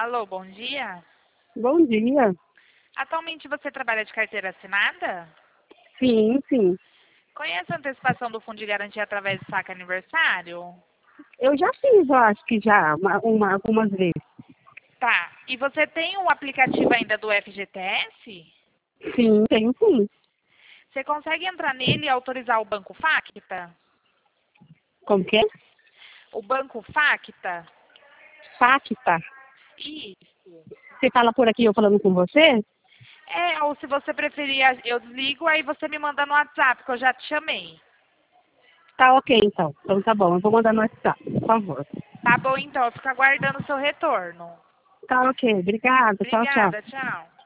Alô, bom dia. Bom dia. Atualmente você trabalha de carteira assinada? Sim, sim. Conhece a antecipação do fundo de garantia através do saque aniversário? Eu já fiz, eu acho que já, algumas vezes. Tá. E você tem o aplicativo ainda do FGTS? Sim, tenho sim. Você consegue entrar nele e autorizar o Banco Facta? Como que é? O Banco Facta? Facta. Isso. Você fala por aqui eu falando com você? Ou se você preferir, eu desligo, aí você me manda no WhatsApp, que eu já te chamei. Tá ok, então. Então tá bom, eu vou mandar no WhatsApp, por favor. Tá bom, então. Eu fico aguardando o seu retorno. Tá ok, obrigada. Tchau, tchau. Obrigada, tchau.